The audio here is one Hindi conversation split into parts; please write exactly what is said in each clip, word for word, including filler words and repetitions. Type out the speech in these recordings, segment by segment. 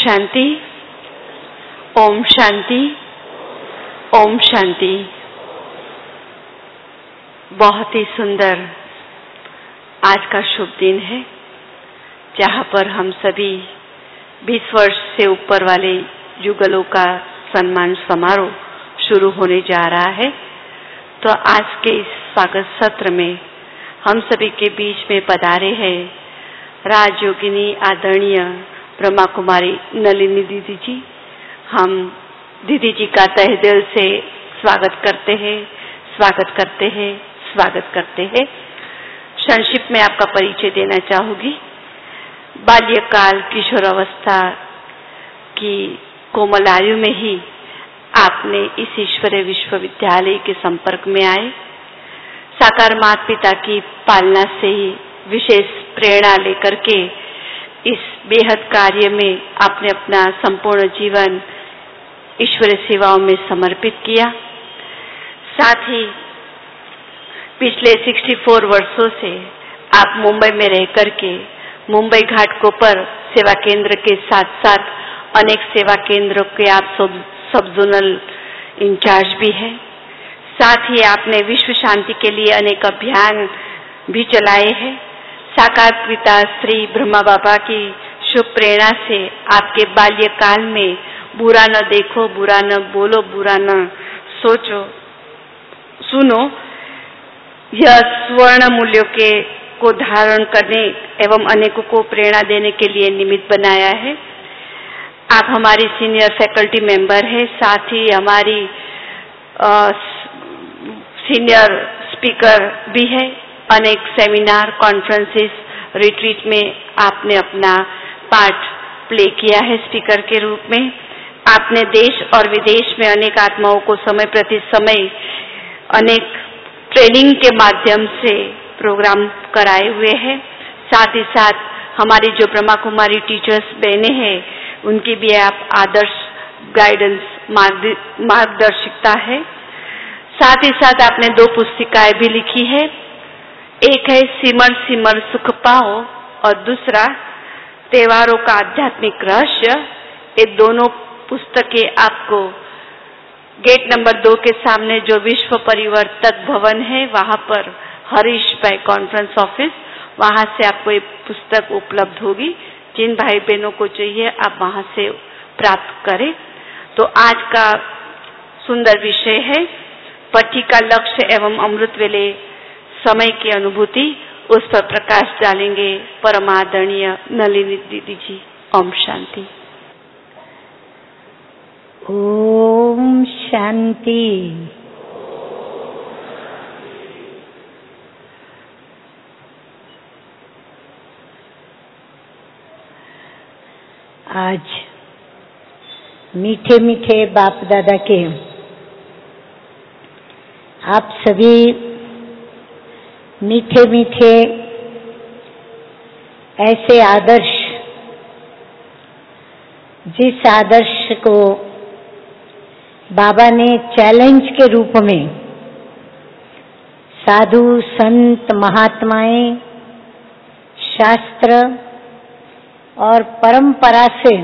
शांति, ओम शांति, ओम शांति। बहुत ही सुंदर आज का शुभ दिन है, जहाँ पर हम सभी बीस वर्ष से ऊपर वाले युगलों का सम्मान समारोह शुरू होने जा रहा है। तो आज के इस स्वागत सत्र में हम सभी के बीच में पधारे हैं राजयोगिनी आदरणीय ब्रह्मा कुमारी नलिनी दीदी जी। हम दीदी जी का तहे दिल से स्वागत करते हैं, स्वागत करते हैं, स्वागत करते हैं। संक्षिप्त में आपका परिचय देना चाहूंगी। बाल्यकाल किशोर अवस्था की कोमल आयु में ही आपने इस ईश्वरीय विश्वविद्यालय के संपर्क में आए। साकार माता पिता की पालना से ही विशेष प्रेरणा लेकर के इस बेहद कार्य में आपने अपना संपूर्ण जीवन ईश्वरीय सेवाओं में समर्पित किया। साथ ही पिछले चौंसठ वर्षों से आप मुंबई में रह करके मुंबई घाटकों पर सेवा केंद्र के साथ साथ अनेक सेवा केंद्रों के आप सब सब जोनल इंचार्ज भी हैं। साथ ही आपने विश्व शांति के लिए अनेक अभियान भी चलाए हैं। साकार पिता श्री ब्रह्मा बाबा की शुभ प्रेरणा से आपके बाल्यकाल में बुरा न देखो, बुरा न बोलो, बुरा न सोचो, सुनो, यह स्वर्ण मूल्यों के को धारण करने एवं अनेकों को प्रेरणा देने के लिए निमित्त बनाया है। आप हमारी सीनियर फैकल्टी मेंबर हैं, साथ ही हमारी आ, सीनियर स्पीकर भी है। अनेक सेमिनार, कॉन्फ्रेंसेस, रिट्रीट में आपने अपना पार्ट प्ले किया है स्पीकर के रूप में। आपने देश और विदेश में अनेक आत्माओं को समय प्रति समय अनेक ट्रेनिंग के माध्यम से प्रोग्राम कराए हुए हैं। साथ ही साथ हमारी जो ब्रह्मा कुमारी टीचर्स बहनें हैं, उनकी भी आप आदर्श गाइडेंस मार्गदर्शिकता है। साथ ही साथ आपने दो पुस्तिकाएं भी लिखी है। एक है सिमर सिमर सुख पाओ और दूसरा त्योहारों का आध्यात्मिक रहस्य। ये दोनों पुस्तकें आपको गेट नंबर दो के सामने जो विश्व परिवर्तक भवन है, वहाँ पर हरीश भाई कॉन्फ्रेंस ऑफिस, वहाँ से आपको ये पुस्तक उपलब्ध होगी। जिन भाई बहनों को चाहिए आप वहाँ से प्राप्त करें। तो आज का सुंदर विषय है पट्टी का लक्ष्य एवं अमृत वेले समय की अनुभूति। उस पर प्रकाश डालेंगे परमादरणीय नलिनी दीदी जी। ओम शांति। ओम शांति। आज मीठे मीठे बाप दादा के आप सभी मीठे मीठे ऐसे आदर्श, जिस आदर्श को बाबा ने चैलेंज के रूप में साधु संत महात्माएं, शास्त्र और परंपरा से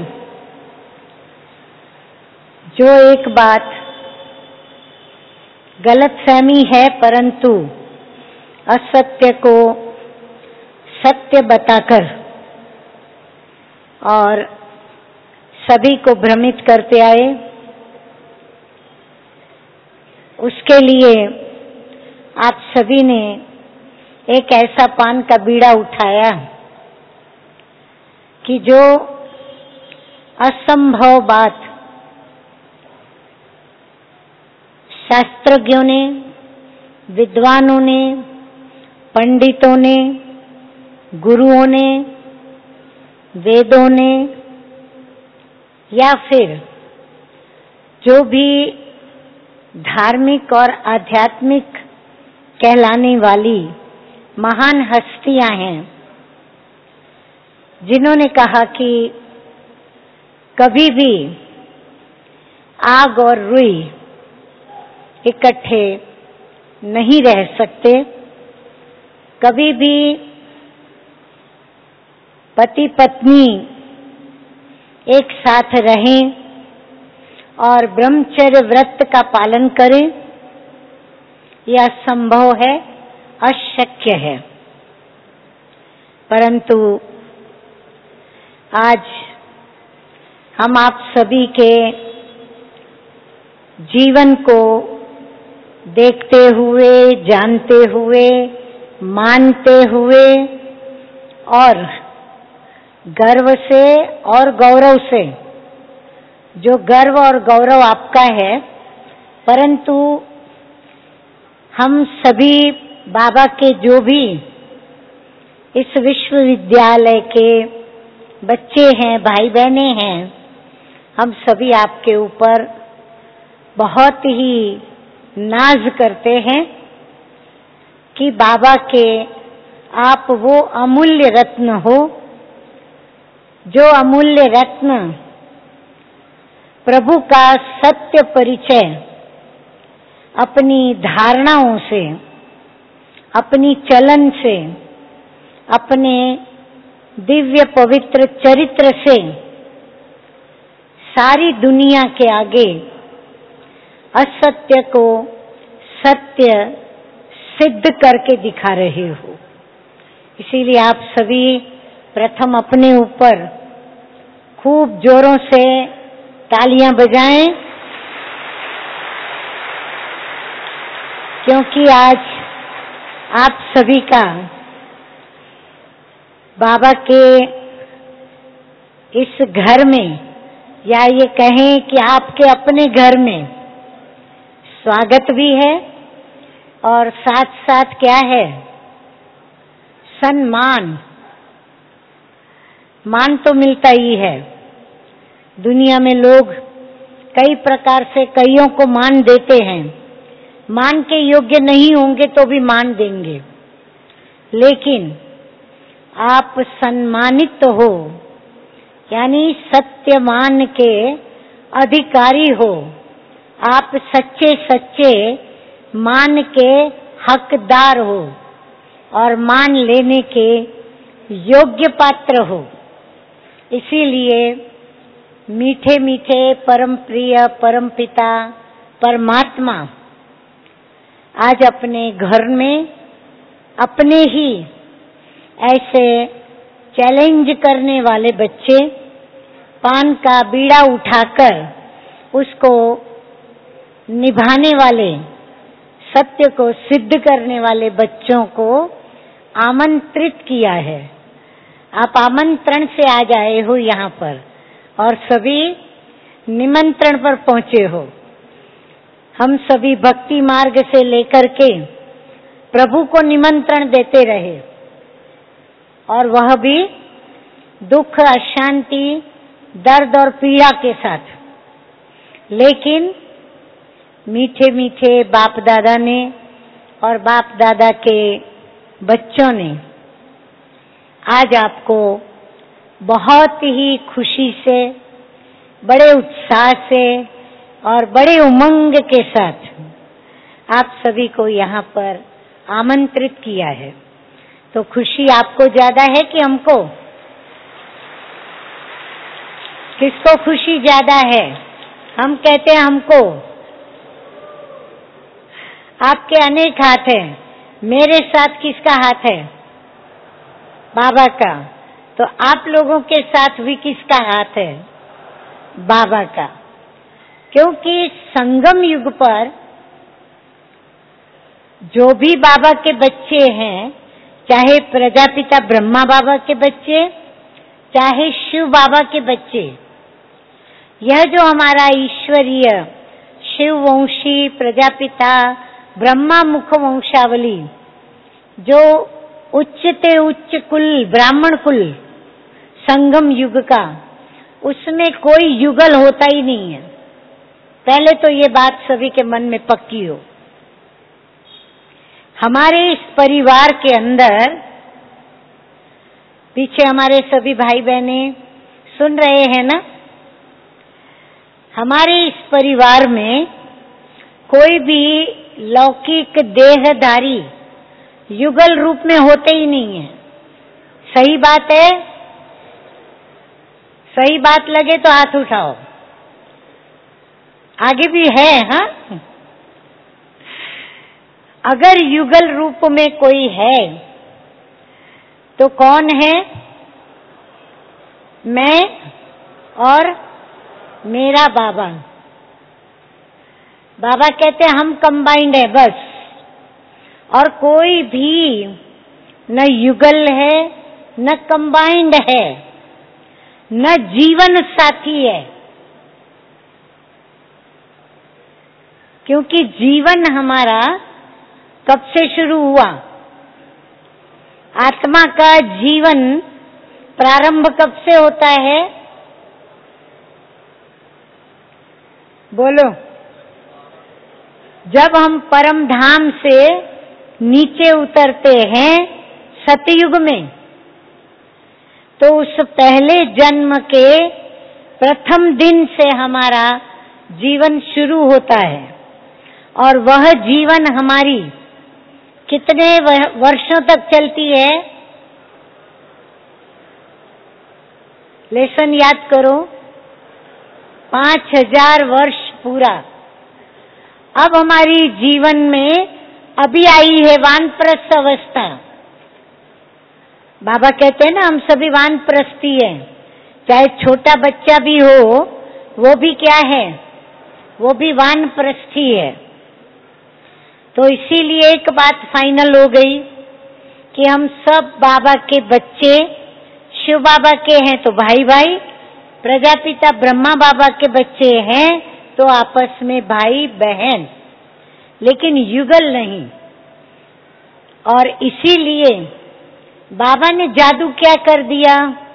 जो एक बात गलतफहमी है, परंतु असत्य को सत्य बताकर और सभी को भ्रमित करते आए, उसके लिए आप सभी ने एक ऐसा पान का बीड़ा उठाया कि जो असंभव बात शास्त्रज्ञों ने, विद्वानों ने, पंडितों ने, गुरुओं ने, वेदों ने या फिर जो भी धार्मिक और आध्यात्मिक कहलाने वाली महान हस्तियां हैं, जिन्होंने कहा कि कभी भी आग और रुई इकट्ठे नहीं रह सकते, कभी भी पति पत्नी एक साथ रहें और ब्रह्मचर्य व्रत का पालन करें, यह असंभव है, अशक्य है। परंतु आज हम आप सभी के जीवन को देखते हुए, जानते हुए, मानते हुए और गर्व से और गौरव से, जो गर्व और गौरव आपका है, परंतु हम सभी बाबा के जो भी इस विश्वविद्यालय के बच्चे हैं, भाई बहने हैं, हम सभी आपके ऊपर बहुत ही नाज करते हैं कि बाबा के आप वो अमूल्य रत्न हो, जो अमूल्य रत्न प्रभु का सत्य परिचय अपनी धारणाओं से, अपनी चलन से, अपने दिव्य पवित्र चरित्र से सारी दुनिया के आगे असत्य को सत्य सिद्ध करके दिखा रहे हो। इसीलिए आप सभी प्रथम अपने ऊपर खूब जोरों से तालियां बजाएं, क्योंकि आज आप सभी का बाबा के इस घर में, या ये कहें कि आपके अपने घर में स्वागत भी है और साथ साथ क्या है, सम्मान। मान तो मिलता ही है। दुनिया में लोग कई प्रकार से कईयों को मान देते हैं, मान के योग्य नहीं होंगे तो भी मान देंगे, लेकिन आप सम्मानित हो, यानी सत्य मान के अधिकारी हो, आप सच्चे सच्चे मान के हकदार हो और मान लेने के योग्य पात्र हो। इसीलिए मीठे मीठे परम प्रिय परम पिता परमात्मा आज अपने घर में अपने ही ऐसे चैलेंज करने वाले बच्चे, पान का बीड़ा उठाकर उसको निभाने वाले, सत्य को सिद्ध करने वाले बच्चों को आमंत्रित किया है। आप आमंत्रण से आज आए हो यहाँ पर और सभी निमंत्रण पर पहुँचे हो। हम सभी भक्ति मार्ग से लेकर के प्रभु को निमंत्रण देते रहे, और वह भी दुख, अशांति, दर्द और पीड़ा के साथ। लेकिन मीठे मीठे बाप दादा ने और बाप दादा के बच्चों ने आज आपको बहुत ही खुशी से, बड़े उत्साह से और बड़े उमंग के साथ आप सभी को यहाँ पर आमंत्रित किया है। तो खुशी आपको ज्यादा है कि हमको? किसको खुशी ज्यादा है? हम कहते हैं हमको। आपके अनेक हाथ हैं, मेरे साथ किसका हाथ है? बाबा का। तो आप लोगों के साथ भी किसका हाथ है? बाबा का। क्योंकि संगम युग पर जो भी बाबा के बच्चे हैं, चाहे प्रजापिता ब्रह्मा बाबा के बच्चे, चाहे शिव बाबा के बच्चे, यह जो हमारा ईश्वरीय शिव वंशी प्रजापिता ब्रह्मा मुख वंशावली, जो उच्चते उच्च कुल ब्राह्मण कुल संगम युग का, उसमें कोई युगल होता ही नहीं है। पहले तो ये बात सभी के मन में पक्की हो। हमारे इस परिवार के अंदर, पीछे हमारे सभी भाई बहने सुन रहे हैं ना, हमारे इस परिवार में कोई भी लौकिक देहधारी युगल रूप में होते ही नहीं है। सही बात है? सही बात लगे तो हाथ उठाओ। आगे भी है, हाँ। अगर युगल रूप में कोई है तो कौन है? मैं और मेरा बाबा। बाबा कहते हैं हम कंबाइंड है बस, और कोई भी न युगल है न कंबाइंड है न जीवन साथी है, क्योंकि जीवन हमारा कब से शुरू हुआ? आत्मा का जीवन प्रारंभ कब से होता है? बोलो। जब हम परम धाम से नीचे उतरते हैं सतयुग में, तो उस पहले जन्म के प्रथम दिन से हमारा जीवन शुरू होता है, और वह जीवन हमारी कितने वर्षों तक चलती है? लेसन याद करो, पांच हजार वर्ष पूरा। अब हमारी जीवन में अभी आई है वानप्रस्थ अवस्था। बाबा कहते हैं ना हम सभी वानप्रस्थी हैं, चाहे छोटा बच्चा भी हो वो भी क्या है? वो भी वानप्रस्थी है। तो इसीलिए एक बात फाइनल हो गई कि हम सब बाबा के बच्चे, शिव बाबा के हैं तो भाई भाई, प्रजापिता ब्रह्मा बाबा के बच्चे हैं तो आपस में भाई बहन, लेकिन युगल नहीं। और इसीलिए बाबा ने जादू क्या कर दिया?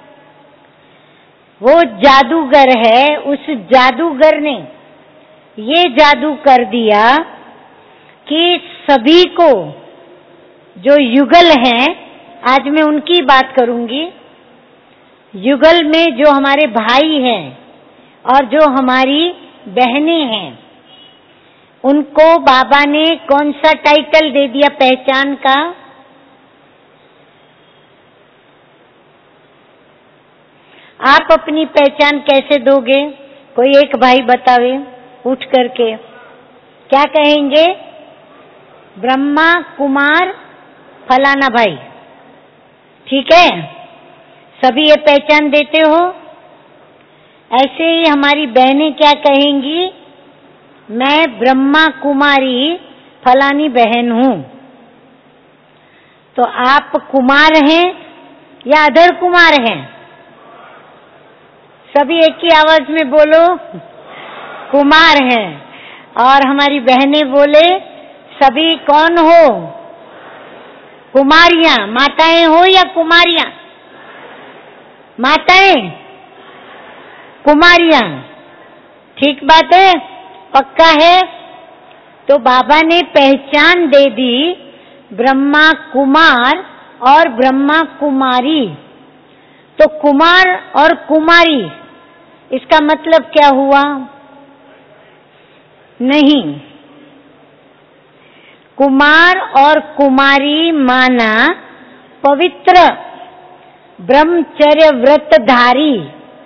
वो जादूगर है, उस जादूगर ने ये जादू कर दिया कि सभी को जो युगल हैं, आज मैं उनकी बात करूंगी, युगल में जो हमारे भाई हैं और जो हमारी बहनें हैं, उनको बाबा ने कौन सा टाइटल दे दिया पहचान का? आप अपनी पहचान कैसे दोगे? कोई एक भाई बतावे उठ करके, क्या कहेंगे? ब्रह्मा कुमार फलाना भाई, ठीक है? सभी ये पहचान देते हो। ऐसे ही हमारी बहनें क्या कहेंगी? मैं ब्रह्मा कुमारी फलानी बहन हूं। तो आप कुमार हैं या अधर कुमार हैं? सभी एक ही आवाज में बोलो, कुमार हैं। और हमारी बहनें बोले, सभी कौन हो? कुमारियां। माताएं हो या कुमारियां? माताएं, कुमारियां, ठीक बात है, पक्का है। तो बाबा ने पहचान दे दी ब्रह्मा कुमार और ब्रह्मा कुमारी। तो कुमार और कुमारी, इसका मतलब क्या हुआ? नहीं, कुमार और कुमारी माना पवित्र ब्रह्मचर्य व्रतधारी,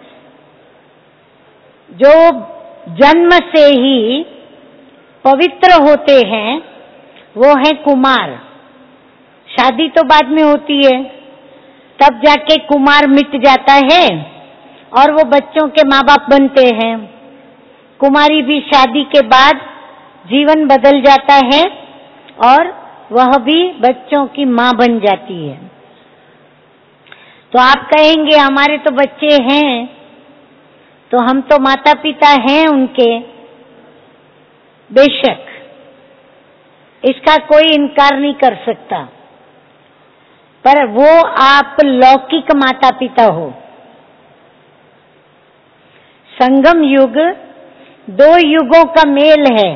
जो जन्म से ही पवित्र होते हैं, वो है कुमार। शादी तो बाद में होती है, तब जाके कुमार मिट जाता है और वो बच्चों के माँ बाप बनते हैं। कुमारी भी शादी के बाद जीवन बदल जाता है और वह भी बच्चों की माँ बन जाती है। तो आप कहेंगे हमारे तो बच्चे हैं, तो हम तो माता पिता हैं उनके। बेशक, इसका कोई इनकार नहीं कर सकता, पर वो आप लौकिक माता पिता हो। संगम युग दो युगों का मेल है,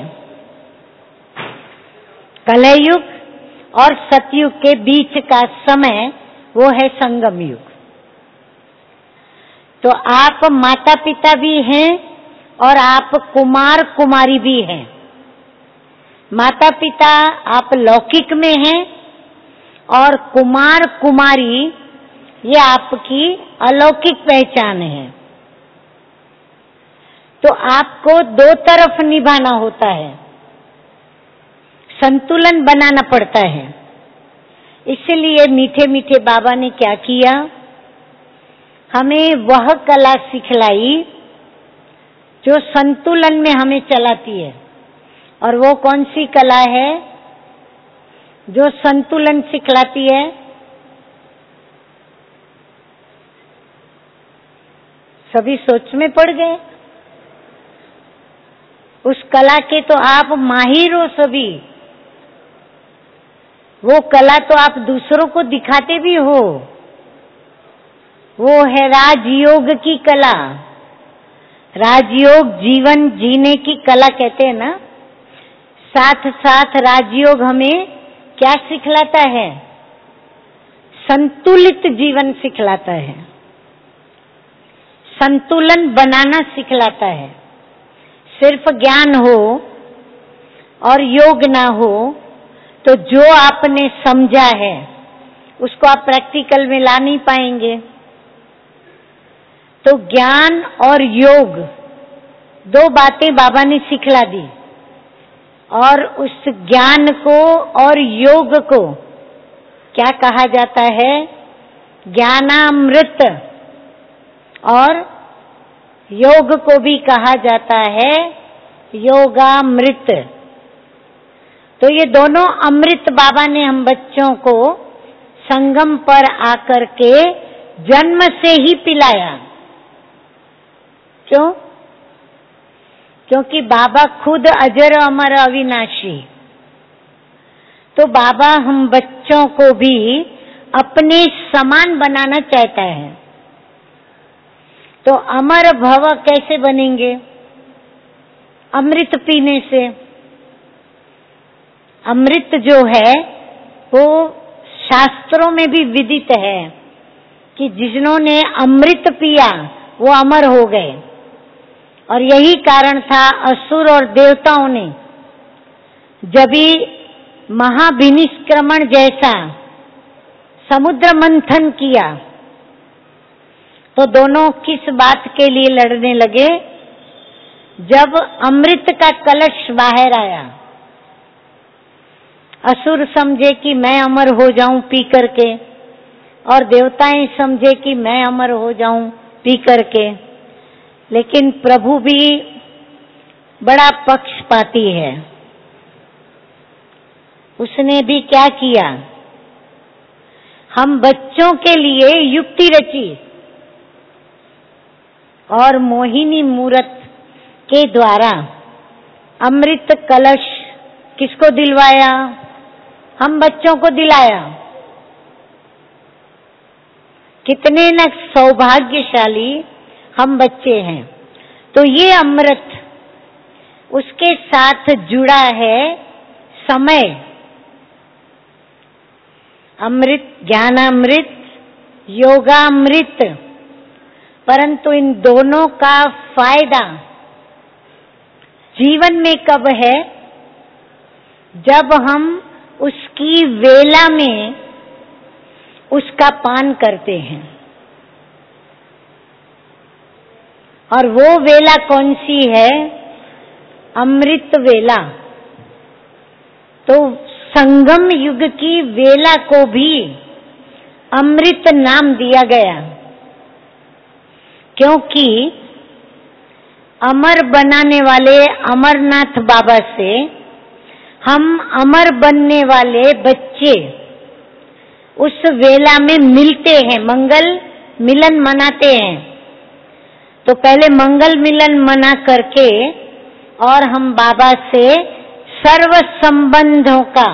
कलह युग और सतयुग के बीच का समय, वो है संगम युग। तो आप माता पिता भी हैं और आप कुमार कुमारी भी हैं। माता पिता आप लौकिक में हैं और कुमार कुमारी ये आपकी अलौकिक पहचान है। तो आपको दो तरफ निभाना होता है, संतुलन बनाना पड़ता है। इसलिए मीठे मीठे बाबा ने क्या किया, हमें वह कला सिखलाई जो संतुलन में हमें चलाती है। और वो कौन सी कला है जो संतुलन सिखलाती है? सभी सोच में पड़ गए। उस कला के तो आप माहिर हो सभी, वो कला तो आप दूसरों को दिखाते भी हो। वो है राजयोग की कला। राजयोग जीवन जीने की कला कहते हैं ना। साथ साथ राजयोग हमें क्या सिखलाता है? संतुलित जीवन सिखलाता है, संतुलन बनाना सिखलाता है। सिर्फ ज्ञान हो और योग ना हो तो जो आपने समझा है उसको आप प्रैक्टिकल में ला नहीं पाएंगे। तो ज्ञान और योग दो बातें बाबा ने सिखला दी, और उस ज्ञान को और योग को क्या कहा जाता है? ज्ञानामृत। और योग को भी कहा जाता है योगामृत। तो ये दोनों अमृत बाबा ने हम बच्चों को संगम पर आकर के जन्म से ही पिलाया। क्यों? क्योंकि बाबा खुद अजर अमर अविनाशी। तो बाबा हम बच्चों को भी अपने समान बनाना चाहता है। तो अमर भव कैसे बनेंगे? अमृत पीने से। अमृत जो है वो शास्त्रों में भी विदित है कि जिन्होंने अमृत पिया वो अमर हो गए। और यही कारण था असुर और देवताओं ने जब भी महाविनिष्क्रमण जैसा समुद्र मंथन किया तो दोनों किस बात के लिए लड़ने लगे? जब अमृत का कलश बाहर आया, असुर समझे कि मैं अमर हो जाऊं पी करके, और देवताएं समझे कि मैं अमर हो जाऊं पी करके। लेकिन प्रभु भी बड़ा पक्षपाती है। उसने भी क्या किया? हम बच्चों के लिए युक्ति रची और मोहिनी मूरत के द्वारा अमृत कलश किसको दिलवाया? हम बच्चों को दिलाया। कितने न सौभाग्यशाली हम बच्चे हैं। तो ये अमृत, उसके साथ जुड़ा है समय। अमृत, ज्ञानामृत, योगामृत। परंतु इन दोनों का फायदा जीवन में कब है? जब हम उसकी वेला में उसका पान करते हैं। और वो वेला कौन सी है? अमृत वेला। तो संगम युग की वेला को भी अमृत नाम दिया गया, क्योंकि अमर बनाने वाले अमरनाथ बाबा से हम अमर बनने वाले बच्चे उस वेला में मिलते हैं, मंगल मिलन मनाते हैं। तो पहले मंगल मिलन मना करके और हम बाबा से सर्व संबंधों का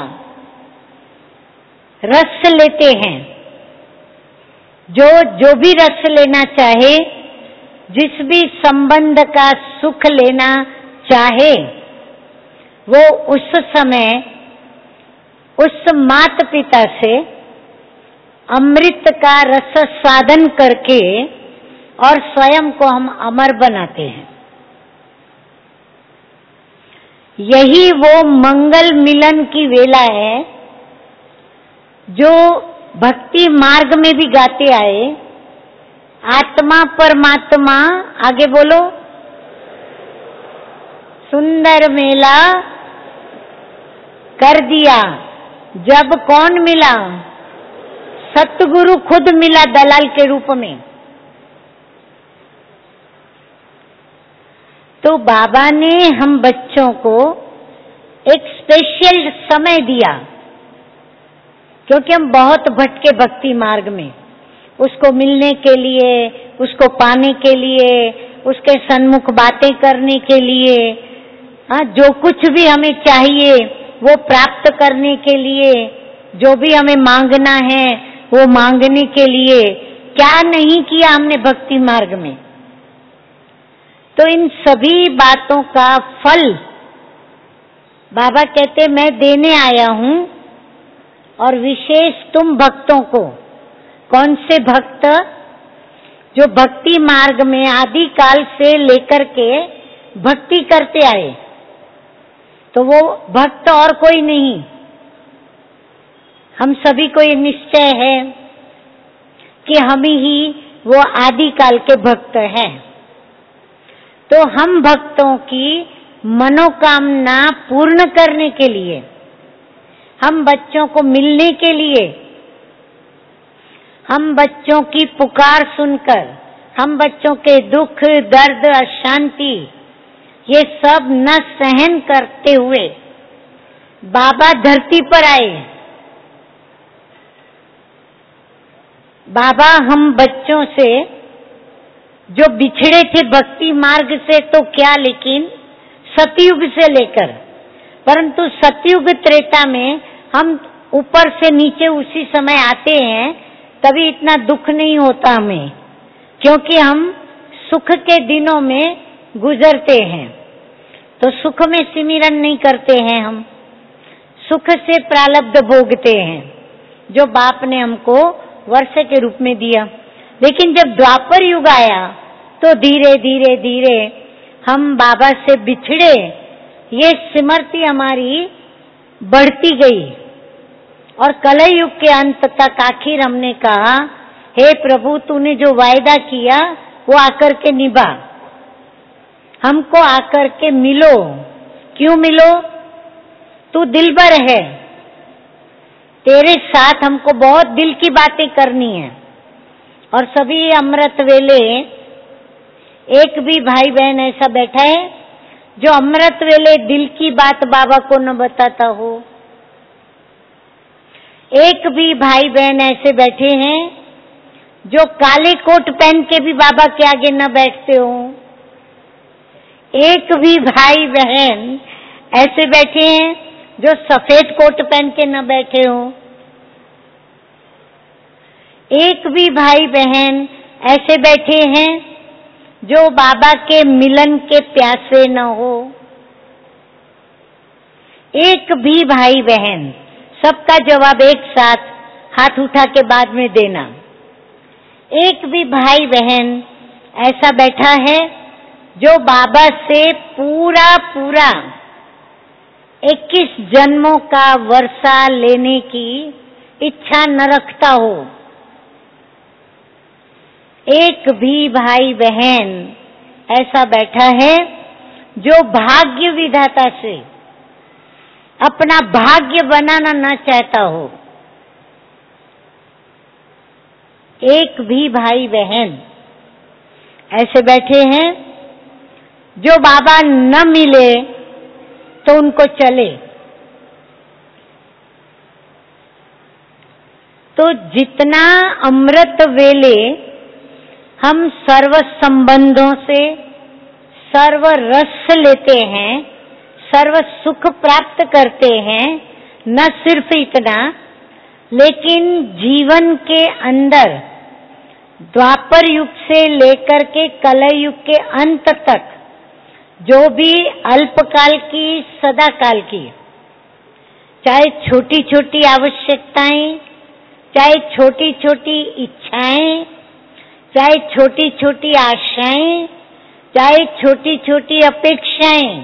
रस लेते हैं। जो जो भी रस लेना चाहे, जिस भी संबंध का सुख लेना चाहे, वो उस समय उस माता पिता से अमृत का रस साधन करके और स्वयं को हम अमर बनाते हैं। यही वो मंगल मिलन की वेला है जो भक्ति मार्ग में भी गाते आए। आत्मा परमात्मा, आगे बोलो, सुंदर मेला कर दिया। जब कौन मिला? सतगुरु खुद मिला दलाल के रूप में। तो बाबा ने हम बच्चों को एक स्पेशल समय दिया, क्योंकि हम बहुत भटके भक्ति मार्ग में। उसको मिलने के लिए, उसको पाने के लिए, उसके सन्मुख बातें करने के लिए, हाँ, जो कुछ भी हमें चाहिए वो प्राप्त करने के लिए, जो भी हमें मांगना है वो मांगने के लिए, क्या नहीं किया हमने भक्ति मार्ग में। तो इन सभी बातों का फल बाबा कहते मैं देने आया हूं, और विशेष तुम भक्तों को। कौन से भक्त? जो भक्ति मार्ग में आदि काल से लेकर के भक्ति करते आए। तो वो भक्त और कोई नहीं, हम सभी को ये निश्चय है कि हम ही वो आदि काल के भक्त हैं। तो हम भक्तों की मनोकामना पूर्ण करने के लिए, हम बच्चों को मिलने के लिए, हम बच्चों की पुकार सुनकर, हम बच्चों के दुख दर्द अशांति ये सब न सहन करते हुए बाबा धरती पर आए। बाबा हम बच्चों से जो बिछड़े थे भक्ति मार्ग से तो क्या, लेकिन सतयुग से लेकर, परंतु सतयुग त्रेता में हम ऊपर से नीचे उसी समय आते हैं, तभी इतना दुख नहीं होता हमें, क्योंकि हम सुख के दिनों में गुजरते हैं। तो सुख में सिमरन नहीं करते हैं, हम सुख से प्रारब्ध भोगते हैं जो बाप ने हमको वर्ष के रूप में दिया। लेकिन जब द्वापर युग आया तो धीरे धीरे धीरे हम बाबा से बिछड़े, ये स्मृति हमारी बढ़ती गई, और कलह युग के अंत तक आखिर हमने कहा हे प्रभु तूने जो वायदा किया वो आकर के निभा, हमको आकर के मिलो। क्यों मिलो? तू दिलबर है, तेरे साथ हमको बहुत दिल की बातें करनी है। और सभी अमृत वेले एक भी भाई बहन ऐसा बैठा है जो अमृत वेले दिल की बात बाबा को न बताता हो? एक भी भाई बहन ऐसे बैठे हैं जो काले कोट पहन के भी बाबा के आगे न बैठते हो? एक भी भाई बहन ऐसे बैठे हैं जो सफेद कोट पहन के न बैठे हो? एक भी भाई बहन ऐसे बैठे हैं जो बाबा के मिलन के प्यासे न हो? एक भी भाई बहन, सबका जवाब एक साथ हाथ उठा के बाद में देना। एक भी भाई बहन ऐसा बैठा है जो बाबा से पूरा पूरा इक्कीस जन्मों का वर्षा लेने की इच्छा न रखता हो? एक भी भाई बहन ऐसा बैठा है जो भाग्य विधाता से अपना भाग्य बनाना न चाहता हो? एक भी भाई बहन ऐसे बैठे हैं जो बाबा न मिले तो उनको चले। तो जितना अमृत वेले हम सर्व संबंधों से सर्व रस लेते हैं, सर्व सुख प्राप्त करते हैं, न सिर्फ इतना, लेकिन जीवन के अंदर द्वापर युग से लेकर के कलह युग के अंत तक जो भी अल्पकाल की सदा काल की, चाहे छोटी छोटी आवश्यकताएं, चाहे छोटी छोटी इच्छाएं, चाहे छोटी छोटी आशाएं, चाहे छोटी छोटी अपेक्षाएं,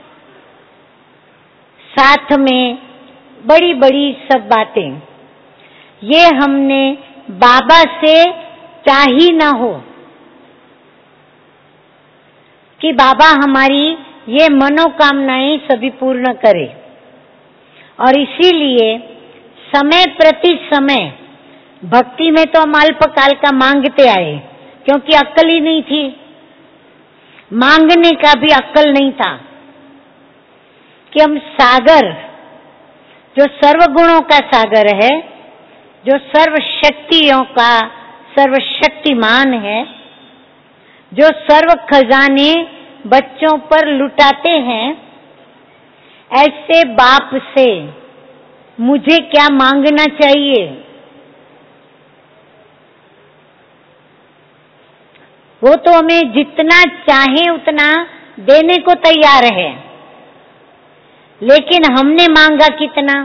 साथ में बड़ी बड़ी सब बातें, ये हमने बाबा से चाही ना हो कि बाबा हमारी ये मनोकामनाएं सभी पूर्ण करे। और इसीलिए समय प्रति समय भक्ति में तो हम अल्पकाल का मांगते आए, क्योंकि अक्ल ही नहीं थी, मांगने का भी अक्ल नहीं था कि हम सागर, जो सर्व गुणों का सागर है, जो सर्व शक्तियों का सर्वशक्तिमान है, जो सर्व खजाने बच्चों पर लुटाते हैं, ऐसे बाप से मुझे क्या मांगना चाहिए? वो तो हमें जितना चाहे उतना देने को तैयार है, लेकिन हमने मांगा कितना?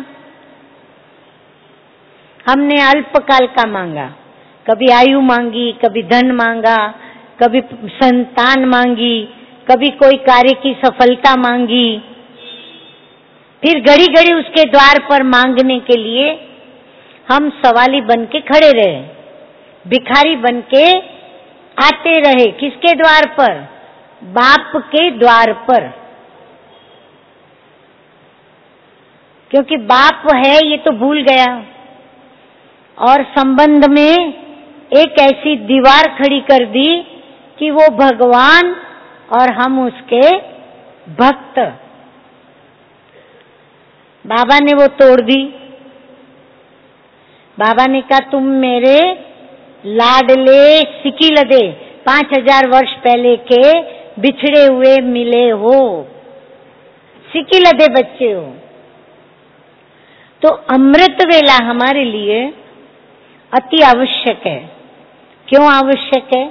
हमने अल्पकाल का मांगा, कभी आयु मांगी, कभी धन मांगा, कभी संतान मांगी, कभी कोई कार्य की सफलता मांगी, फिर घड़ी घड़ी उसके द्वार पर मांगने के लिए हम सवाली बन के खड़े रहे, भिखारी बन के आते रहे। किसके द्वार पर? बाप के द्वार पर, क्योंकि बाप है ये तो भूल गया, और संबंध में एक ऐसी दीवार खड़ी कर दी कि वो भगवान और हम उसके भक्त। बाबा ने वो तोड़ दी। बाबा ने कहा तुम मेरे लाडले सिकिलदे पांच हजार वर्ष पहले के बिछड़े हुए मिले हो, सिकिलदे बच्चे हो। तो अमृत वेला हमारे लिए अति आवश्यक है। क्यों आवश्यक है?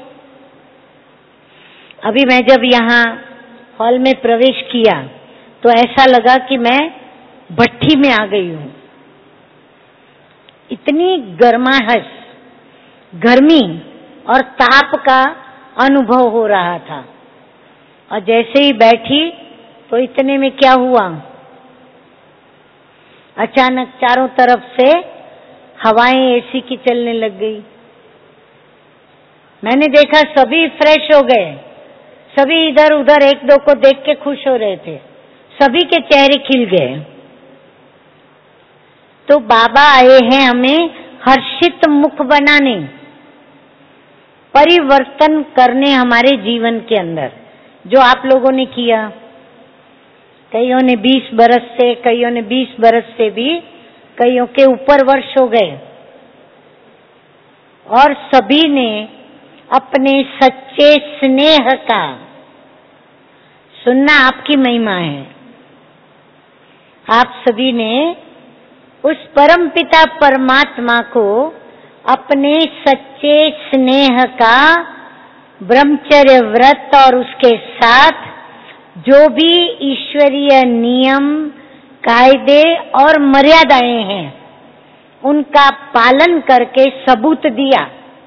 अभी मैं जब यहाँ हॉल में प्रवेश किया तो ऐसा लगा कि मैं भट्ठी में आ गई हूँ। इतनी गर्माहट, गर्मी और ताप का अनुभव हो रहा था, और जैसे ही बैठी तो इतने में क्या हुआ, अचानक चारों तरफ से हवाएं एसी की चलने लग गई। मैंने देखा सभी फ्रेश हो गए, सभी इधर उधर एक दो को देख के खुश हो रहे थे, सभी के चेहरे खिल गए। तो बाबा आए हैं हमें हर्षित मुख बनाने, परिवर्तन करने हमारे जीवन के अंदर, जो आप लोगों ने किया। कईयों ने बीस बरस से, कईयों ने बीस बरस से भी, कईयों के ऊपर वर्ष हो गए, और सभी ने अपने सच्चे स्नेह का, सुनना आपकी महिमा है, आप सभी ने उस परमपिता परमात्मा को अपने सच्चे स्नेह का ब्रह्मचर्य व्रत और उसके साथ जो भी ईश्वरीय नियम, कायदे और मर्यादाएं हैं उनका पालन करके सबूत दिया।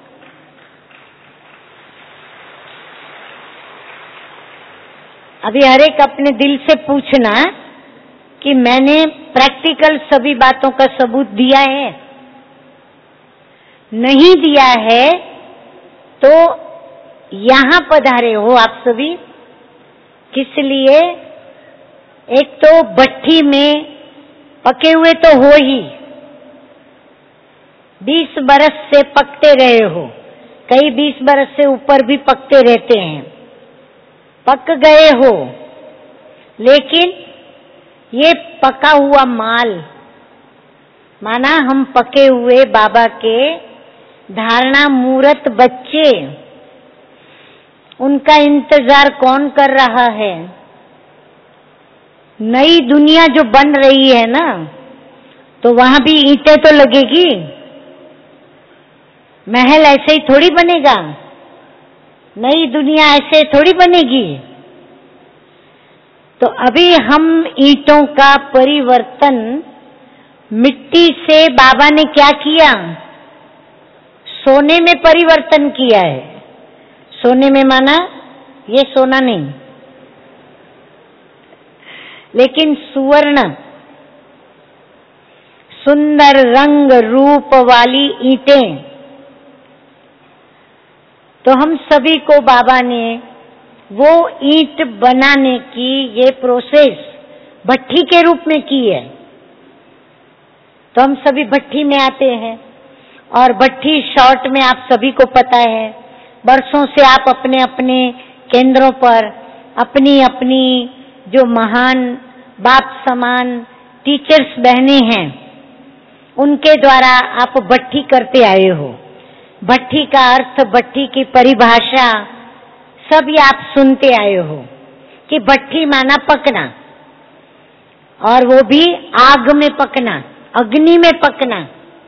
अभी हर एक अपने दिल से पूछना कि मैंने प्रैक्टिकल सभी बातों का सबूत दिया है? नहीं दिया है तो यहाँ पधारे हो आप सभी, किस लिए? एक तो भट्ठी में पके हुए तो हो ही, बीस बरस से पकते रहे हो, कई बीस बरस से ऊपर भी पकते रहते हैं, पक गए हो, लेकिन ये पका हुआ माल, माना हम पके हुए बाबा के धारणा मूर्त बच्चे, उनका इंतजार कौन कर रहा है? नई दुनिया जो बन रही है ना, तो वहां भी ईंटें तो लगेगी, महल ऐसे ही थोड़ी बनेगा, नई दुनिया ऐसे थोड़ी बनेगी। तो अभी हम ईंटों का परिवर्तन, मिट्टी से बाबा ने क्या किया? सोने में परिवर्तन किया है। सोने में माना ये सोना नहीं, लेकिन सुवर्ण, सुंदर रंग रूप वाली ईंटें। तो हम सभी को बाबा ने वो ईंट बनाने की ये प्रोसेस भट्ठी के रूप में की है। तो हम सभी भट्ठी में आते हैं और भट्ठी शॉर्ट में आप सभी को पता है, बरसों से आप अपने अपने केंद्रों पर अपनी अपनी जो महान बाप समान टीचर्स बहने हैं उनके द्वारा आप भट्ठी करते आए हो। भट्ठी का अर्थ, भट्ठी की परिभाषा सब ये आप सुनते आए हो कि भट्ठी माना पकना, और वो भी आग में पकना, अग्नि में पकना।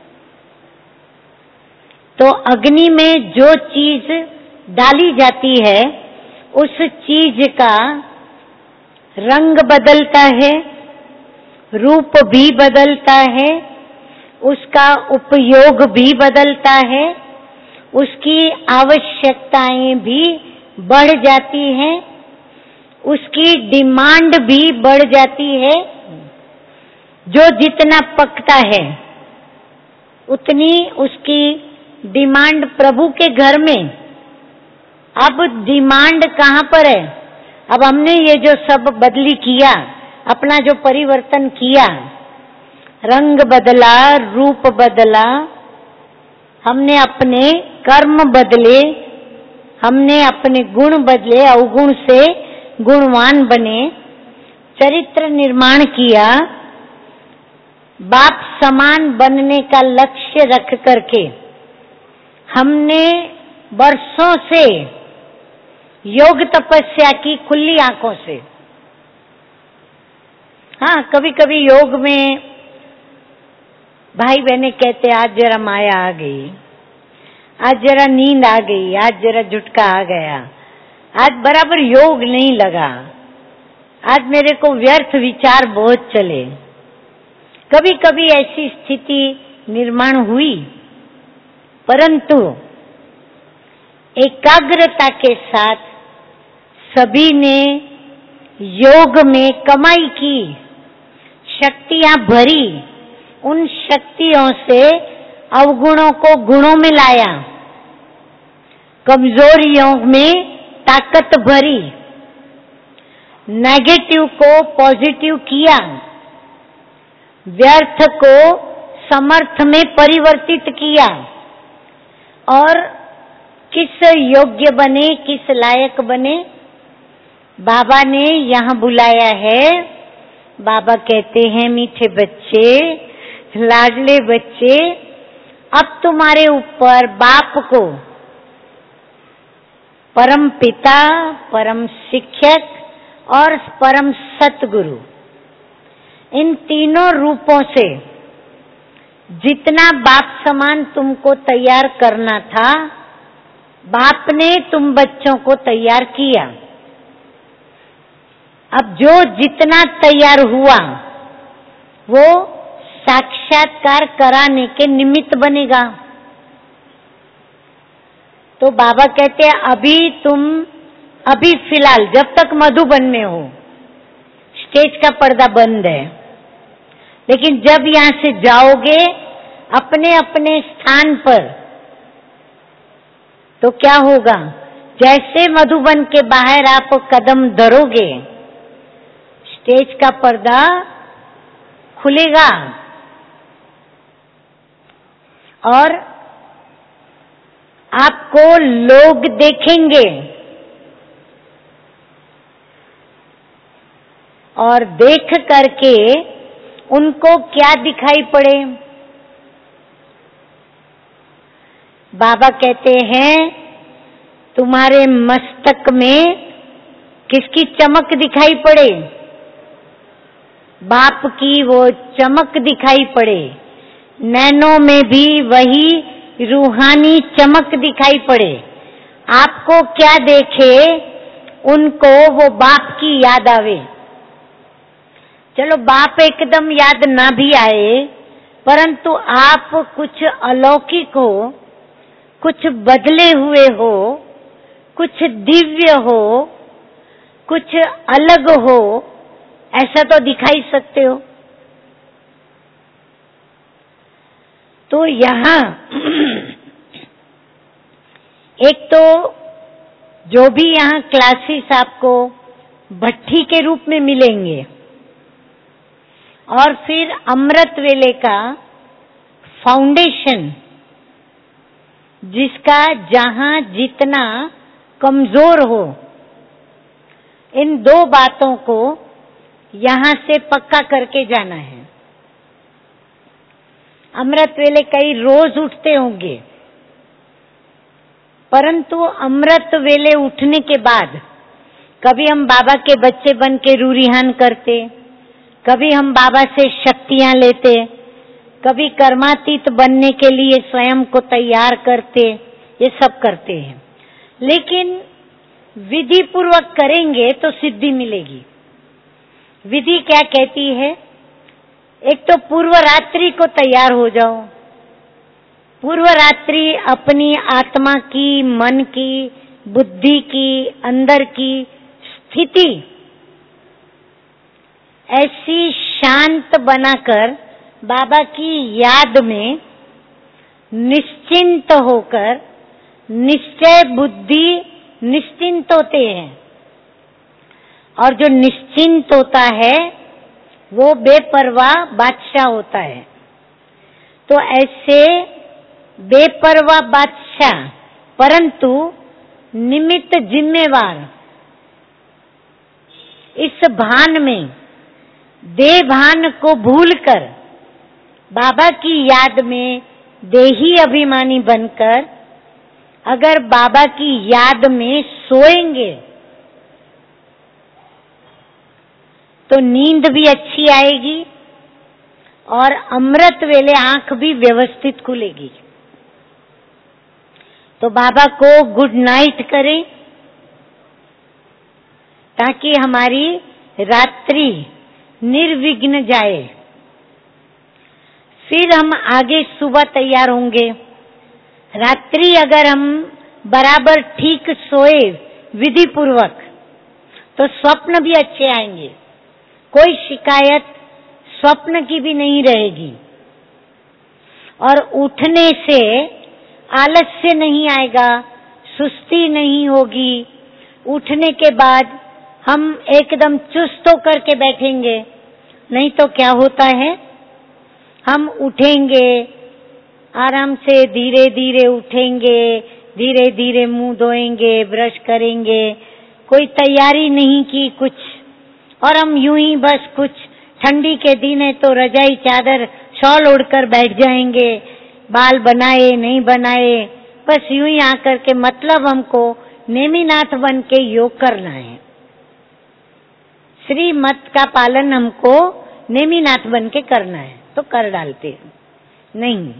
तो अग्नि में जो चीज डाली जाती है उस चीज का रंग बदलता है, रूप भी बदलता है, उसका उपयोग भी बदलता है, उसकी आवश्यकताएं भी बढ़ जाती हैं, उसकी डिमांड भी बढ़ जाती है। जो जितना पकता है उतनी उसकी डिमांड प्रभु के घर में। अब डिमांड कहाँ पर है? अब हमने ये जो सब बदली किया, अपना जो परिवर्तन किया, रंग बदला, रूप बदला, हमने अपने कर्म बदले, हमने अपने गुण बदले, अवगुण से गुणवान बने, चरित्र निर्माण किया, बाप समान बनने का लक्ष्य रख करके हमने वर्षों से योग तपस्या की खुली आंखों से। हाँ, कभी कभी योग में भाई बहने कहते आज जरा माया आ गई, आज जरा नींद आ गई, आज जरा झुटका आ गया, आज बराबर योग नहीं लगा, आज मेरे को व्यर्थ विचार बहुत चले। कभी कभी ऐसी स्थिति निर्माण हुई, परंतु एकाग्रता के साथ सभी ने योग में कमाई की, शक्तियां भरी, उन शक्तियों से अवगुणों को गुणों में लाया, कमजोरियों में ताकत भरी, नेगेटिव को पॉजिटिव किया, व्यर्थ को समर्थ में परिवर्तित किया, और किस योग्य बने, किस लायक बने, बाबा ने यहाँ बुलाया है। बाबा कहते हैं मीठे बच्चे, लाडले बच्चे, अब तुम्हारे ऊपर बाप को परम पिता, परम शिक्षक और परम सतगुरु, इन तीनों रूपों से जितना बाप समान तुमको तैयार करना था, बाप ने तुम बच्चों को तैयार किया। अब जो जितना तैयार हुआ वो साक्षात्कार कराने के निमित्त बनेगा। तो बाबा कहते हैं अभी तुम, अभी फिलहाल जब तक मधुबन में हो स्टेज का पर्दा बंद है, लेकिन जब यहाँ से जाओगे अपने अपने स्थान पर तो क्या होगा? जैसे मधुबन के बाहर आप कदम धरोगे स्टेज का पर्दा खुलेगा और आपको लोग देखेंगे, और देख करके उनको क्या दिखाई पड़े? बाबा कहते हैं तुम्हारे मस्तक में किसकी चमक दिखाई पड़े? बाप की वो चमक दिखाई पड़े, नैनों में भी वही रूहानी चमक दिखाई पड़े। आपको क्या देखे उनको वो बाप की याद आवे। चलो बाप एकदम याद ना भी आए, परंतु आप कुछ अलौकिक हो, कुछ बदले हुए हो, कुछ दिव्य हो, कुछ अलग हो, ऐसा तो दिखाई सकते हो। तो यहाँ एक तो जो भी यहाँ क्लासेस आपको भट्ठी के रूप में मिलेंगे और फिर अमृत वेले का फाउंडेशन, जिसका जहां जितना कमजोर हो, इन दो बातों को यहां से पक्का करके जाना है। अमृत वेले कई रोज उठते होंगे, परंतु अमृत वेले उठने के बाद कभी हम बाबा के बच्चे बन के रूरिहान करते, कभी हम बाबा से शक्तियां लेते, कभी कर्मातीत बनने के लिए स्वयं को तैयार करते, ये सब करते हैं। लेकिन विधि पूर्वक करेंगे तो सिद्धि मिलेगी। विधि क्या कहती है? एक तो पूर्व रात्रि को तैयार हो जाओ। पूर्व रात्रि अपनी आत्मा की, मन की, बुद्धि की, अंदर की स्थिति ऐसी शांत बनाकर बाबा की याद में निश्चिंत होकर, निश्चय बुद्धि निश्चिंत होते हैं। और जो निश्चिंत होता है वो बेपरवाह बादशाह होता है। तो ऐसे बेपरवाह बादशाह परंतु निमित्त जिम्मेवार, इस भान में देह भान को भूलकर बाबा की याद में देही अभिमानी बनकर अगर बाबा की याद में सोएंगे तो नींद भी अच्छी आएगी और अमृत वेले आंख भी व्यवस्थित खुलेगी। तो बाबा को गुड नाइट करें ताकि हमारी रात्रि निर्विघ्न जाए। फिर हम आगे सुबह तैयार होंगे। रात्रि अगर हम बराबर ठीक सोए विधि पूर्वक तो स्वप्न भी अच्छे आएंगे, कोई शिकायत स्वप्न की भी नहीं रहेगी और उठने से आलस्य नहीं आएगा, सुस्ती नहीं होगी। उठने के बाद हम एकदम चुस्त होकर के बैठेंगे। नहीं तो क्या होता है, हम उठेंगे आराम से, धीरे धीरे उठेंगे, धीरे धीरे मुंह धोएंगे, ब्रश करेंगे, कोई तैयारी नहीं की कुछ, और हम यूं ही बस कुछ ठंडी के दिन है तो रजाई चादर शॉल ओढ़कर बैठ जाएंगे, बाल बनाए नहीं बनाए, बस यूं ही आकर के मतलब हमको नेमिनाथ बन के योग करना है। श्री मत का पालन हमको नेमिनाथ बन के करना है तो कर डालते हैं। नहीं,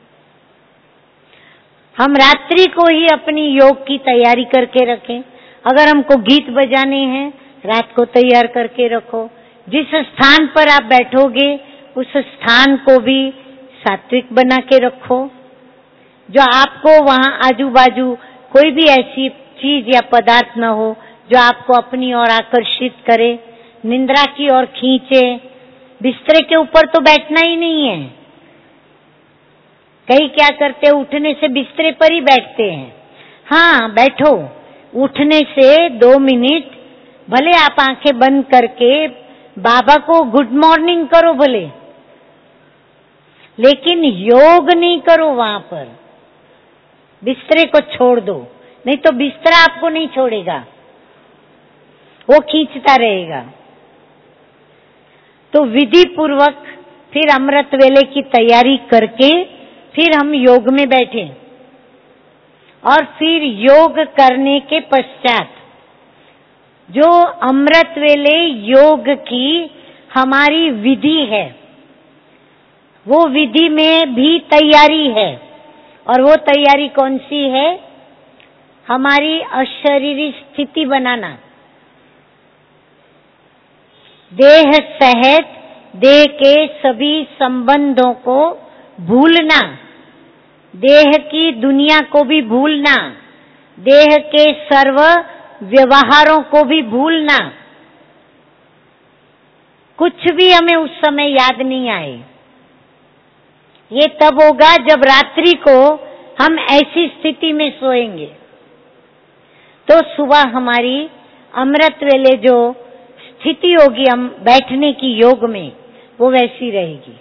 हम रात्रि को ही अपनी योग की तैयारी करके रखें। अगर हमको गीत बजाने हैं रात को तैयार करके रखो। जिस स्थान पर आप बैठोगे उस स्थान को भी सात्विक बना के रखो, जो आपको वहां आजू बाजू कोई भी ऐसी चीज या पदार्थ न हो जो आपको अपनी ओर आकर्षित करे, निंद्रा की ओर खींचे। बिस्तरे के ऊपर तो बैठना ही नहीं है। कई क्या करते हैं, उठने से बिस्तरे पर ही बैठते हैं। हाँ बैठो, उठने से दो मिनट भले आप आंखें बंद करके बाबा को गुड मॉर्निंग करो भले, लेकिन योग नहीं करो वहां पर। बिस्तरे को छोड़ दो, नहीं तो बिस्तरा आपको नहीं छोड़ेगा, वो खींचता रहेगा। तो विधि पूर्वक फिर अमृत वेले की तैयारी करके फिर हम योग में बैठे और फिर योग करने के पश्चात जो अमृत वेले योग की हमारी विधि है, वो विधि में भी तैयारी है। और वो तैयारी कौन सी है? हमारी अशरीरी स्थिति बनाना, देह सहित देह के सभी संबंधों को भूलना, देह की दुनिया को भी भूलना, देह के सर्व व्यवहारों को भी भूलना। कुछ भी हमें उस समय याद नहीं आए। ये तब होगा जब रात्रि को हम ऐसी स्थिति में सोएंगे। तो सुबह हमारी अमृत वेले जो स्थिति होगी हम बैठने की योग में, वो वैसी रहेगी।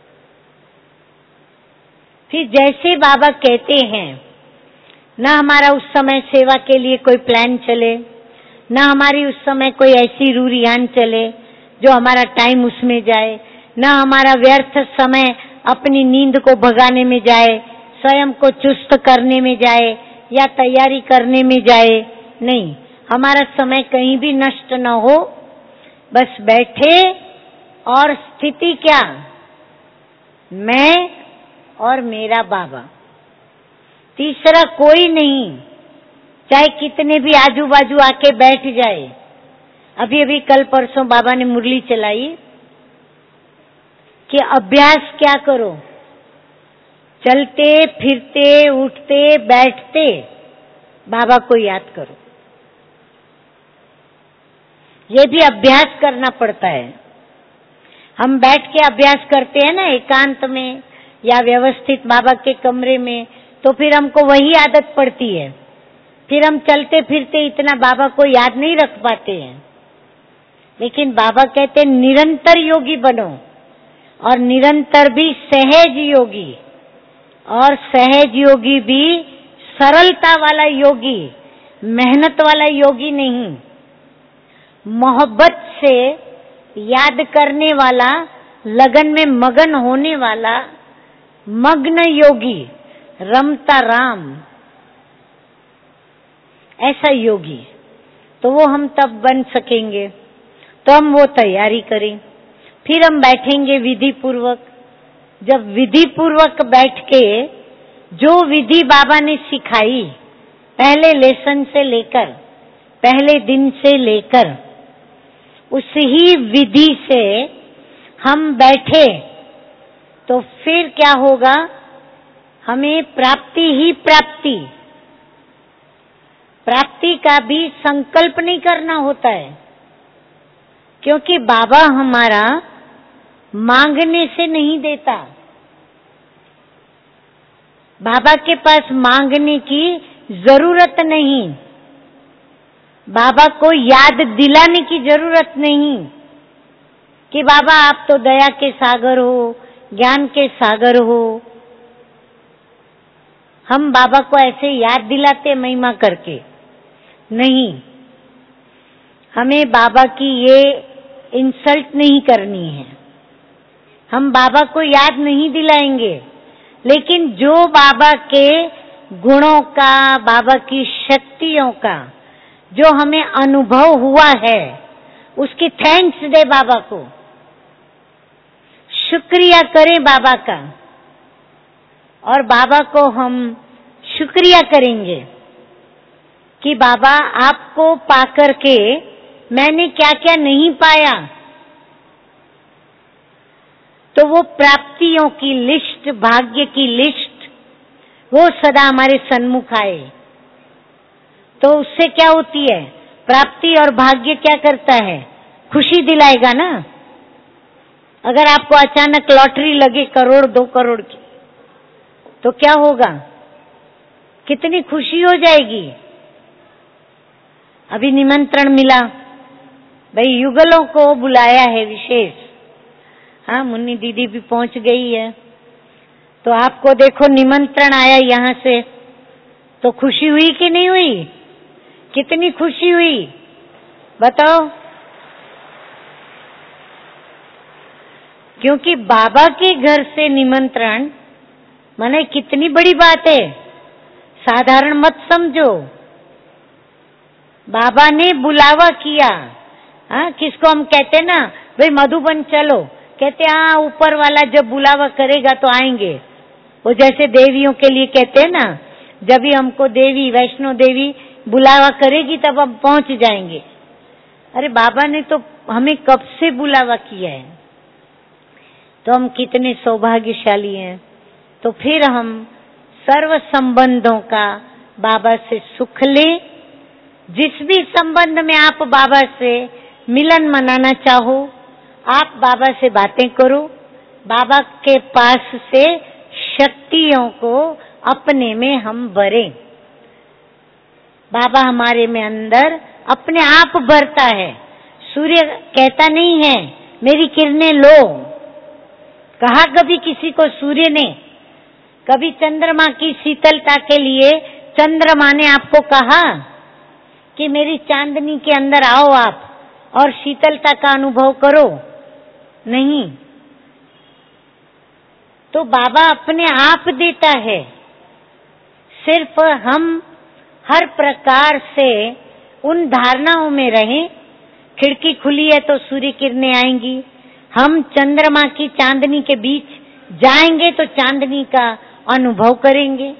फिर जैसे बाबा कहते हैं, ना हमारा उस समय सेवा के लिए कोई प्लान चले, ना हमारी उस समय कोई ऐसी रूरियान चले जो हमारा टाइम उसमें जाए, ना हमारा व्यर्थ समय अपनी नींद को भगाने में जाए, स्वयं को चुस्त करने में जाए या तैयारी करने में जाए। नहीं, हमारा समय कहीं भी नष्ट न हो, बस बैठे और स्थिति क्या, मैं और मेरा बाबा, तीसरा कोई नहीं, चाहे कितने भी आजू बाजू आके बैठ जाए। अभी अभी कल परसों बाबा ने मुरली चलाई कि अभ्यास क्या करो, चलते फिरते उठते बैठते बाबा को याद करो। ये भी अभ्यास करना पड़ता है। हम बैठ के अभ्यास करते हैं ना एकांत में या व्यवस्थित बाबा के कमरे में, तो फिर हमको वही आदत पड़ती है। फिर हम चलते फिरते इतना बाबा को याद नहीं रख पाते हैं। लेकिन बाबा कहते हैं निरंतर योगी बनो, और निरंतर भी सहज योगी, और सहज योगी भी सरलता वाला योगी, मेहनत वाला योगी नहीं, मोहब्बत से याद करने वाला, लगन में मगन होने वाला मग्न योगी, रमता राम, ऐसा योगी। तो वो हम तब बन सकेंगे, तो हम वो तैयारी करें। फिर हम बैठेंगे विधि पूर्वक। जब विधि पूर्वक बैठ के जो विधि बाबा ने सिखाई, पहले लेसन से लेकर, पहले दिन से लेकर, उसी विधि से हम बैठे, तो फिर क्या होगा, हमें प्राप्ति ही प्राप्ति। प्राप्ति का भी संकल्प नहीं करना होता है, क्योंकि बाबा हमारा मांगने से नहीं देता। बाबा के पास मांगने की जरूरत नहीं, बाबा को याद दिलाने की जरूरत नहीं कि बाबा आप तो दया के सागर हो, ज्ञान के सागर हो। हम बाबा को ऐसे याद दिलाते महिमा करके नहीं। हमें बाबा की ये इंसल्ट नहीं करनी है। हम बाबा को याद नहीं दिलाएंगे, लेकिन जो बाबा के गुणों का, बाबा की शक्तियों का जो हमें अनुभव हुआ है, उसकी थैंक्स दे बाबा को, शुक्रिया करें बाबा का। और बाबा को हम शुक्रिया करेंगे कि बाबा आपको पाकर के मैंने क्या क्या नहीं पाया। तो वो प्राप्तियों की लिस्ट, भाग्य की लिस्ट, वो सदा हमारे सन्मुख आए। तो उससे क्या होती है, प्राप्ति और भाग्य क्या करता है, खुशी दिलाएगा ना। अगर आपको अचानक लॉटरी लगे करोड़ दो करोड़ की, तो क्या होगा, कितनी खुशी हो जाएगी। अभी निमंत्रण मिला, भाई युगलों को बुलाया है विशेष। हाँ, मुन्नी दीदी भी पहुंच गई है, तो आपको देखो निमंत्रण आया यहाँ से, तो खुशी हुई कि नहीं हुई, कितनी खुशी हुई बताओ। क्योंकि बाबा के घर से निमंत्रण माने कितनी बड़ी बात है, साधारण मत समझो। बाबा ने बुलावा किया। हाँ, किसको हम कहते ना, भाई मधुबन चलो, कहते हाँ ऊपर वाला जब बुलावा करेगा तो आएंगे। वो जैसे देवियों के लिए कहते हैं ना, जब भी हमको देवी वैष्णो देवी बुलावा करेगी तब हम पहुंच जाएंगे। अरे बाबा ने तो हमें कब से बुलावा किया है, तो हम कितने सौभाग्यशाली हैं। तो फिर हम सर्व संबंधों का बाबा से सुख लें। जिस भी संबंध में आप बाबा से मिलन मनाना चाहो, आप बाबा से बातें करो, बाबा के पास से शक्तियों को अपने में हम भरें। बाबा हमारे में अंदर अपने आप भरता है। सूर्य कहता नहीं है मेरी किरणें लो, कहा कभी किसी को सूर्य ने? कभी चंद्रमा की शीतलता के लिए चंद्रमा ने आपको कहा कि मेरी चांदनी के अंदर आओ आप और शीतलता का अनुभव करो? नहीं। तो बाबा अपने आप देता है, सिर्फ हम हर प्रकार से उन धारणाओं में रहें। खिड़की खुली है तो सूर्य किरणें आएंगी, हम चंद्रमा की चांदनी के बीच जाएंगे तो चांदनी का अनुभव करेंगे।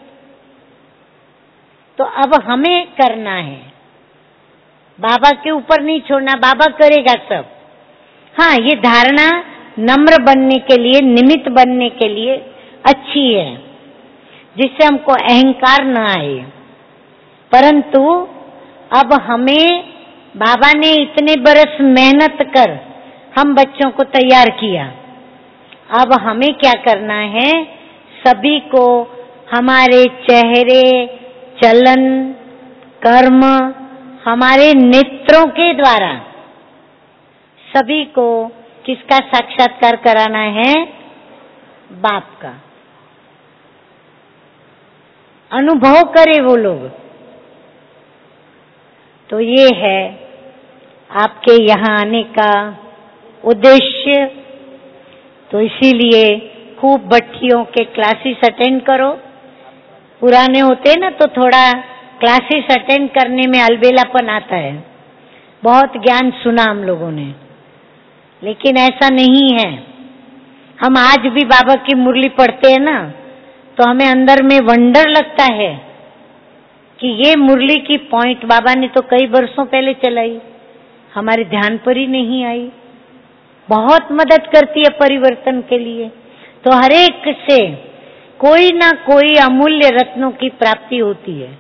तो अब हमें करना है, बाबा के ऊपर नहीं छोड़ना, बाबा करेगा सब। हाँ, ये धारणा नम्र बनने के लिए, निमित्त बनने के लिए अच्छी है, जिससे हमको अहंकार न आए। परंतु अब हमें बाबा ने इतने बरस मेहनत कर हम बच्चों को तैयार किया, अब हमें क्या करना है? सभी को हमारे चेहरे, चलन, कर्म, हमारे नेत्रों के द्वारा सभी को किसका साक्षात्कार कराना है? बाप का। अनुभव करे वो लोग। तो ये है आपके यहाँ आने का उद्देश्य। तो इसीलिए खूब भट्टियों के क्लासेस अटेंड करो। पुराने होते ना तो थोड़ा क्लासेस अटेंड करने में अलबेलापन आता है। बहुत ज्ञान सुना हम लोगों ने, लेकिन ऐसा नहीं है। हम आज भी बाबा की मुरली पढ़ते हैं ना, तो हमें अंदर में वंडर लगता है कि ये मुरली की पॉइंट बाबा ने तो कई वर्षों पहले चलाई, हमारे ध्यान पर ही नहीं आई। बहुत मदद करती है परिवर्तन के लिए। तो हर एक से कोई ना कोई अमूल्य रत्नों की प्राप्ति होती है।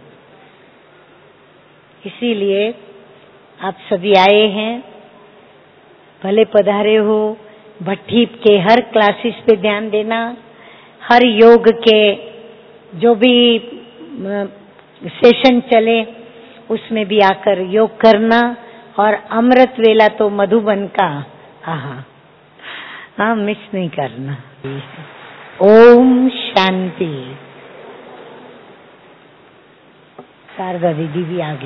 इसीलिए आप सभी आए हैं, भले पधारे हो। भट्टी के हर क्लासेस पे ध्यान देना, हर योग के जो भी सेशन चले उसमें भी आकर योग करना। और अमृत वेला तो मधुबन का, आहा, हाँ, मिस नहीं करना। ओम शांति। शारदा दीदी भी आ गई।